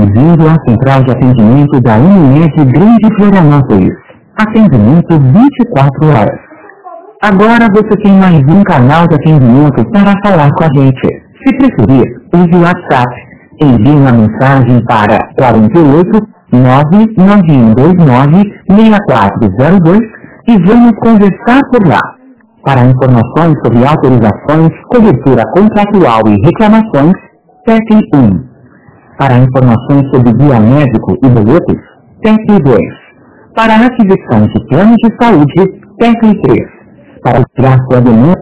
Bem-vindo à central de atendimento da Unimed Grande Florianópolis. Atendimento 24 horas. Agora você tem mais um canal de atendimento para falar com a gente. Se preferir, use o WhatsApp. Envie uma mensagem para 48 99129 6402 e vamos conversar por lá. Para informações sobre autorizações, cobertura contratual e reclamações, TEC 1. Para informações sobre guia médico e boletos, TEC 2. Para a aquisição de planos de saúde, TEC 3. Para tirar sua demanda.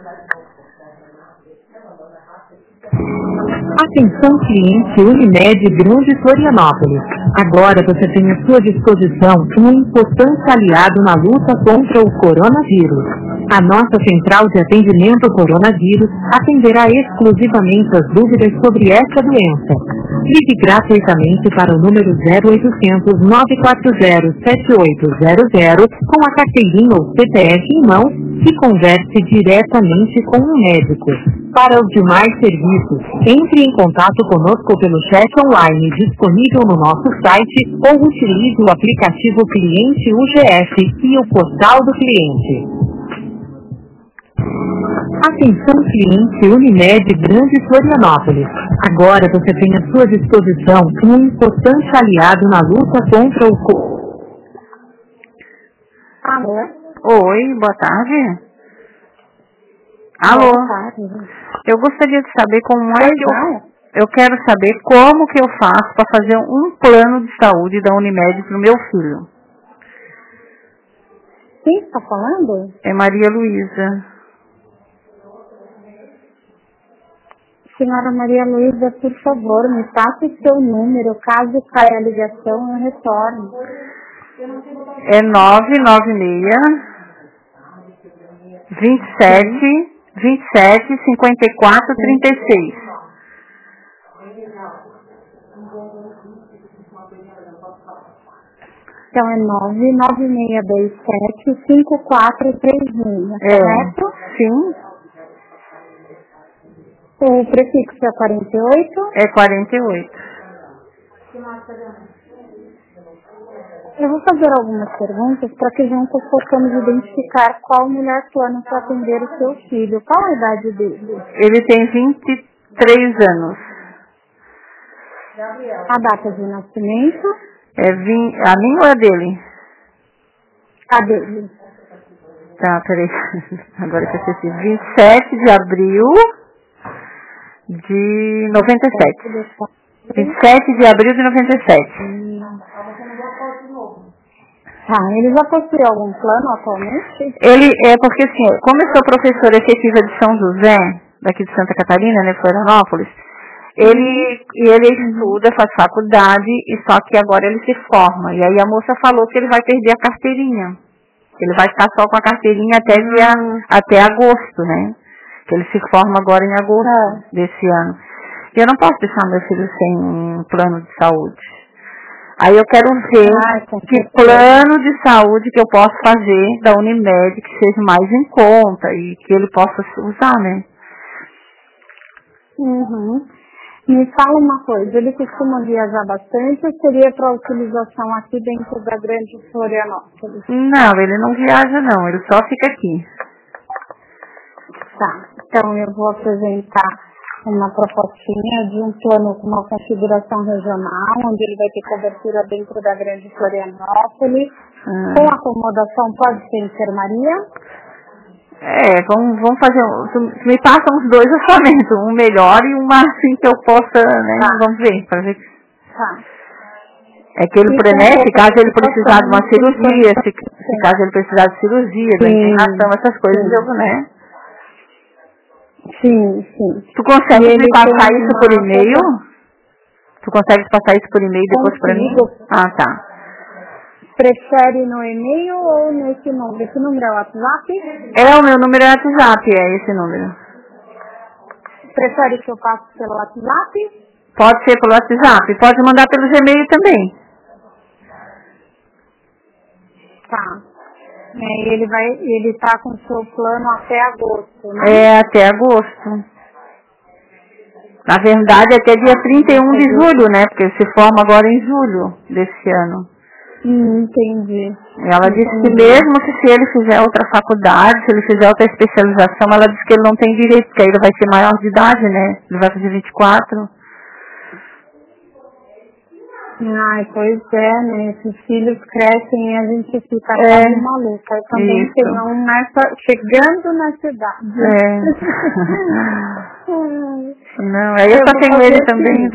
Atenção cliente Unimed Grande Florianópolis. Agora você tem à sua disposição um importante aliado na luta contra o coronavírus. A nossa central de atendimento coronavírus atenderá exclusivamente as dúvidas sobre essa doença. Ligue gratuitamente para o número 0800 940 7800 com a carteirinha ou CPF em mão e converse diretamente com um médico. Para os demais serviços, entre em contato conosco pelo chat online disponível no nosso site ou utilize o aplicativo Cliente UGF e o portal do cliente. Atenção cliente Unimed Grande Florianópolis. Agora você tem à sua disposição um importante aliado na luta contra o Alô? Oi, boa tarde. Alô? Boa tarde. Eu gostaria de saber como é que eu quero saber como que eu faço para fazer um plano de saúde da Unimed para o meu filho. Quem está falando? É Maria Luísa. Senhora Maria Luísa, por favor, me passe o seu número. Caso caia a ligação, eu retorno. É 996 27 54 36. Então é 99627 5436, correto? Sim. O prefixo é 48? É 48. Eu vou fazer algumas perguntas para que juntos possamos identificar qual o melhor plano para atender o seu filho. Qual a idade dele? Ele tem 23 anos. A data de nascimento? A minha ou a dele? A dele. Tá, peraí. Agora que eu esqueci. 27 de abril de 97. 27 de abril de 97. Tá, ele já possui algum plano atualmente? Ele é porque assim, como eu sou professora efetiva de São José, daqui de Santa Catarina, né, Florianópolis, ele estuda, faz faculdade, e só que agora ele se forma. E aí a moça falou que ele vai perder a carteirinha. Ele vai ficar só com a carteirinha até agosto, né? Que ele se forma agora em agosto desse ano. E eu não posso deixar meu filho sem um plano de saúde. Aí eu quero ver que plano de saúde que eu posso fazer da Unimed que seja mais em conta e que ele possa usar, né? Uhum. Me fala uma coisa, ele costuma viajar bastante ou seria para utilização aqui dentro da Grande Florianópolis? Não, ele não viaja não, ele só fica aqui. Tá, então eu vou apresentar uma propostinha de um plano com uma configuração regional, onde ele vai ter cobertura dentro da Grande Florianópolis. Com acomodação pode ser enfermaria? Vamos fazer, me passa uns 2 orçamentos, um melhor e uma assim que eu possa, né, vamos ver, para ver. Tá. É que ele, né, se caso ele precisar de uma cirurgia, se caso ele precisar de cirurgia, da internação, essas coisas, né? Sim. Tu consegue me passar isso por e-mail? Tu consegue passar isso por e-mail depois para mim? Ah, tá. Prefere no e-mail ou nesse número? Esse número é o WhatsApp? O meu número é WhatsApp, é esse número. Prefere que eu passe pelo WhatsApp? Pode ser pelo WhatsApp, pode mandar pelo Gmail também. Tá. Ele tá com o seu plano até agosto, né? Até agosto. Na verdade, até dia 31 de julho, né? Porque ele se forma agora em julho desse ano. Entendi. Ela disse que mesmo que se ele fizer outra faculdade, se ele fizer outra especialização, ela disse que ele não tem direito, porque aí ele vai ser maior de idade, né? Ele vai fazer 24. Ai, pois é, né? Esses filhos crescem e a gente fica quase maluca. Eu também tenho um chegando nessa idade. Não, aí eu só tenho ele também.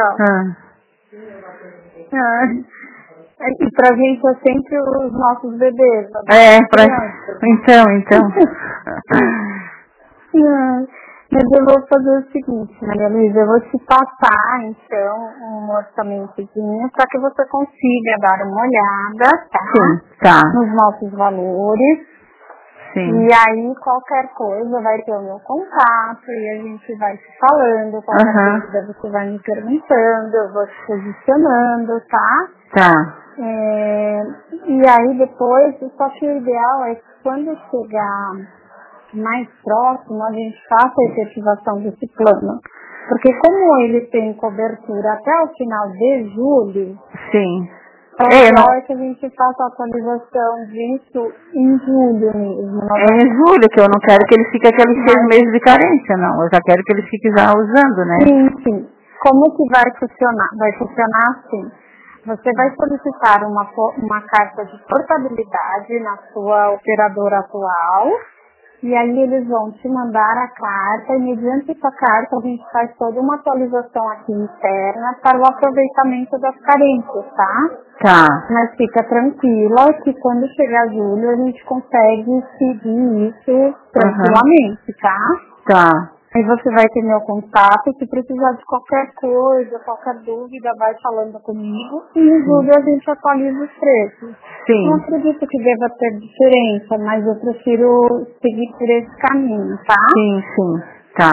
E pra gente é sempre os nossos bebês. Então. Mas eu vou fazer o seguinte, Maria Luísa, eu vou te passar, então, um orçamentozinho para que você consiga dar uma olhada, tá? Sim, tá. Nos nossos valores. Sim. E aí, qualquer coisa vai ter o meu contato e a gente vai se falando. Qualquer coisa você vai me perguntando, eu vou te posicionando, tá? Tá. E aí, depois, só que o ideal é que quando chegar mais próximo, a gente faça a efetivação desse plano. Porque como ele tem cobertura até o final de julho, sim. o ideal é que a gente faça a atualização disso em julho mesmo. É em julho, que eu não quero que ele fique aqueles 6 meses de carência, não. Eu já quero que ele fique já usando, né? Sim. Como que vai funcionar? Vai funcionar assim. Você vai solicitar uma carta de portabilidade na sua operadora atual. E aí eles vão te mandar a carta e mediante essa carta a gente faz toda uma atualização aqui interna para o aproveitamento das carências, tá? Tá. Mas fica tranquila que quando chegar julho a gente consegue seguir isso tranquilamente, tá? Tá. Aí você vai ter meu contato, se precisar de qualquer coisa, qualquer dúvida, vai falando comigo e em julho a gente atualiza os preços. Sim. Não acredito que deva ter diferença, mas eu prefiro seguir por esse caminho, tá? Sim, tá.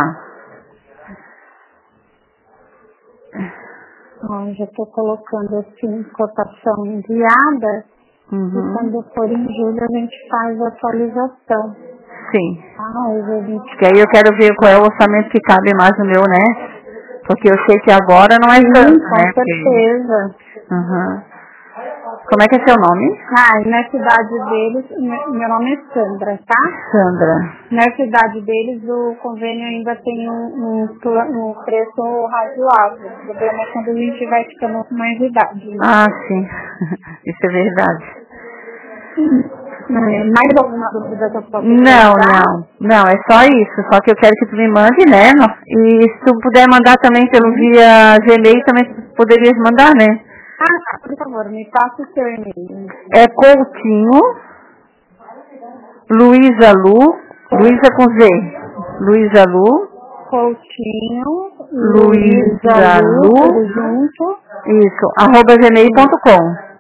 Ó, já estou colocando assim, cotação enviada, e quando for em julho a gente faz a atualização. Sim. Que aí eu quero ver qual é o orçamento que cabe mais no meu, né? Porque eu sei que agora não é tanto, né? Com certeza. Como é que é seu nome? Na cidade deles, meu nome é Sandra, tá? Sandra. Na cidade deles, o convênio ainda tem um preço razoável. O problema é quando a gente vai ficando com mais idade. Né? Ah, sim. Isso é verdade. Mais alguma dúvida que eu posso Não, é só isso. Só que eu quero que tu me mande, né? E se tu puder mandar também pelo via Gmail, também poderias mandar, né? Por favor, me passa o seu e-mail. É Coutinho, Luísa com Z. Luísa Lu. Coutinho, Luísa Lu. Tudo junto. Isso, @gmail.com.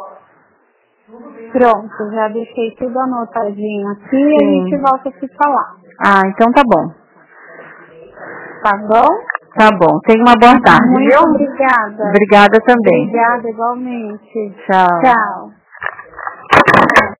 Pronto, já deixei tudo anotadinho aqui e a gente volta a se falar. Então tá bom. Tá bom? Tá bom. Tenha uma boa tarde, Muito obrigada. Obrigada também. Obrigada, igualmente. Tchau. Tchau.